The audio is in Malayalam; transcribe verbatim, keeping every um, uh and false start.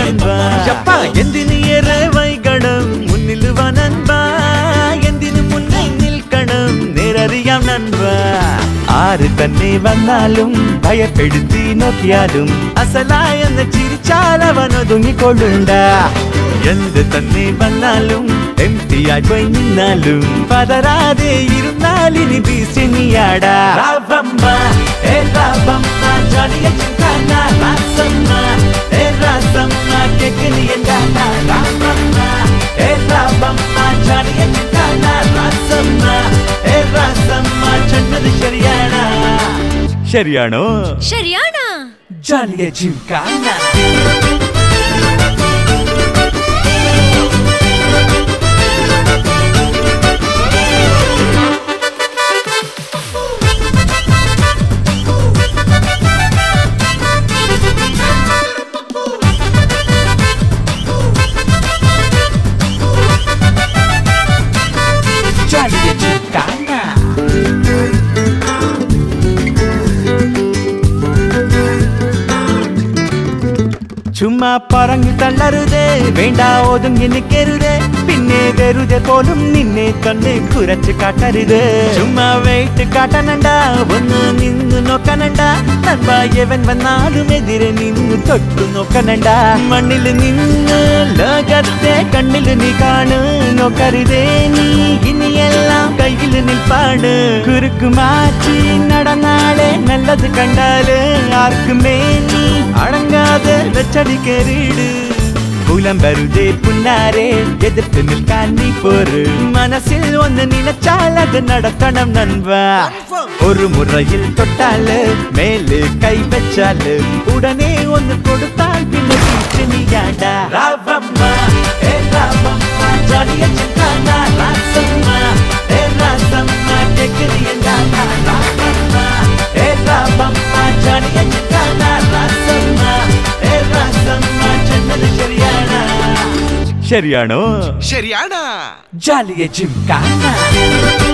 നൻപ ಯಪ್ಪ ಎಂದಿನ ಏರವೈಗಡಂ ಮುನ್ನಿಲುವ ನನ್ಬ എന്തിനു മുന്നേ നിൽക്കണം നേരറിയാം നൻപ ആര് തന്നെ വന്നാലും ഭയപ്പെടുത്തി നോക്കിയാലും അസലായെന്ന് ചിരിച്ചാൽ അവൻ ഒതുങ്ങിക്കൊള്ളുണ്ട എന്ത് തന്നെ വന്നാലും എംടിയായി പോയി നിന്നാലും പതരാതെ ഇരുന്നാലിനി ഭീഷണിയാടാ രാവമ്മ ഏ രാവമ്മ ജാലിയ ചിങ്കാന രാസമ്മ ഏ രാസമ്മ കേക്കനി എന്താ രാവമ്മ ഏ രാവമ്മ ജാലിയ ചിങ്കാന രാസമ്മ ഏ രാസമ്മ ചെന്നത് ശരിയാണോ ശരിയാണോ ശരിയാണോ ജാലിയ ചിങ്കാന ചുമ്മാ പറഞ്ഞു തള്ളരുതേ വേണ്ട ഒതുങ്ങി നിൽക്കരുതേ പിന്നെ വെറുതെ പോലും നിന്നെ തന്നെ കുറച്ച് കാട്ടരുത് ചുമ്മാ വെയിറ്റ് കാട്ടനണ്ട ഒന്ന് നിന്ന് നോക്കനണ്ട നൻപായവൻ വന്നാലും എതിരെ നിന്ന് തൊട്ടു നോക്കനണ്ട മണ്ണിൽ നിന്ന് ലോകത്തെ കണ്ണിൽ നീ കാണു നോക്കരുതേ നീ ഇനിയെല്ലാം കയ്യിൽ നിൽപ്പാണ് കുറുക്കു മാറ്റി നടന്നാളെ നല്ലത് കണ്ടാല് ആർക്കുമേ നീ അടങ്ങാതെ വെച്ചടിക്കേറിട് കുലം വെറുതെ പുന്നാരെ എതിർത്ത് നിൽക്കാൻ നീ പോര് മനസ്സിൽ ഒന്ന് നിലച്ചാൽ അത് നടത്തണം നൻപ ഒരു മുറയിൽ തൊട്ടാല് മേല് കൈവച്ചാല് ഉടനെ ഒന്ന് കൊടുത്താൽ പിന്നെ ഭീഷണിയാടാ രാവമ്മ ഏ രാവമ്മ ജാലിയ ചിങ്കാന രാസമ്മ ഏ രാസമ്മ കേക്കനി എന്താ രാവമ്മ ഏ രാവമ്മ ജാലിയ ചിങ്കാന രാസമ്മ ഏ രാസമ്മ ചെന്നത് ശരിയാണോ ശരിയാണോ ശരിയാണോ ജാലിയ ചിങ്കാന